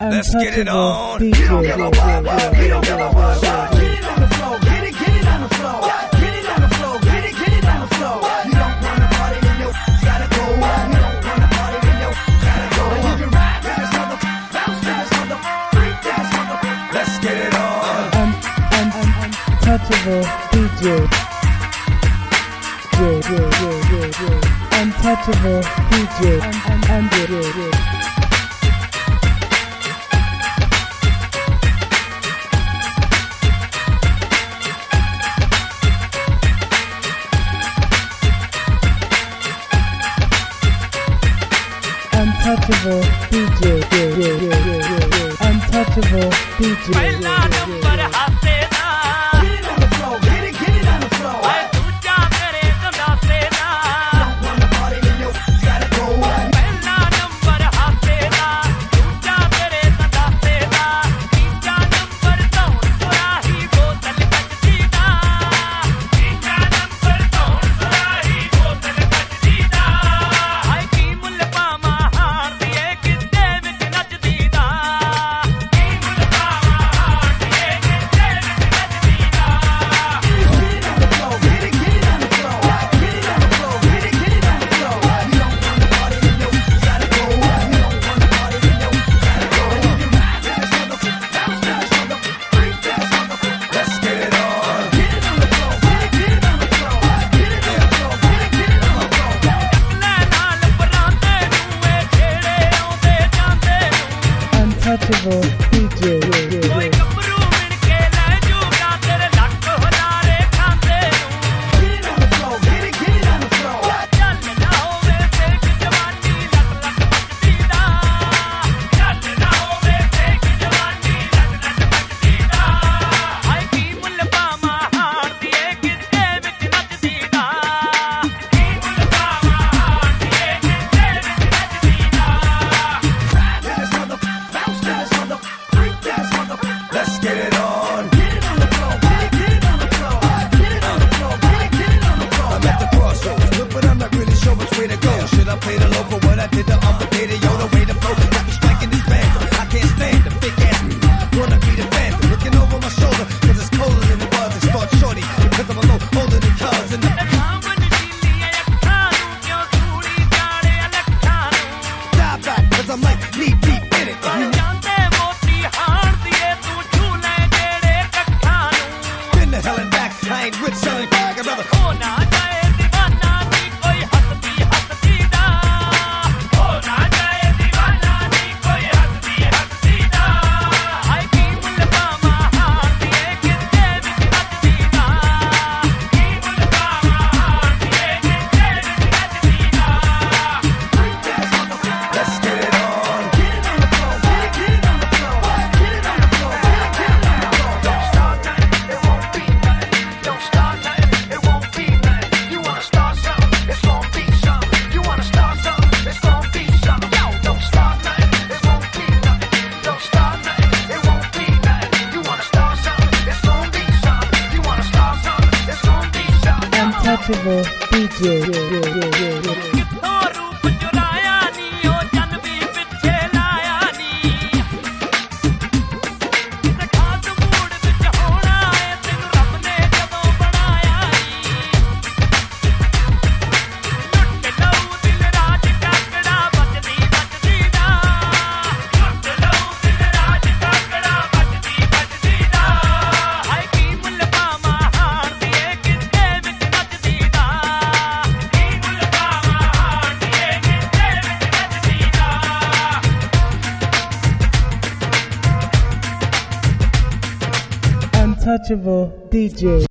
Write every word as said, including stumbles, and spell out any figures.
Let's get it on. D J. We don't give a what, what, we don't give a what, what. Get it on the floor, get it, get it on the floor. Get it on the floor, get it, get it on the floor. You don't wanna party, then you gotta go. You don't wanna party, then you gotta go. And you can rap to this mother, bounce to this mother, freak to this mother. Let's get it on. Un, un, un, untouchable D J. Yeah, yeah, yeah, yeah, yeah. Untouchable D J. Un, un, un, yeah, yeah, yeah. Untouchable D J, yeah, yeah, yeah, yeah, yeah, yeah. Untouchable D J, yeah, yeah, yeah, yeah. Get it on the floor, get it, get it on the floor. Don't wanna party, then you gotta go. Untouchable D J, yeah, yeah, yeah. Should I play the low for what I did to Armageddon? Yo, the way the flow got me striking this band. I can't stand the big ass. Wanna be the fan, looking over my shoulder, cause it's colder than it was. It starts shorty, because I'm a low older than cuz. And dive back, cause I'm like knee deep in it. Been the hell and back, I ain't with selling bag, I'd rather Untouchable D J, yeah, yeah, yeah, yeah, yeah. Untouchable D J.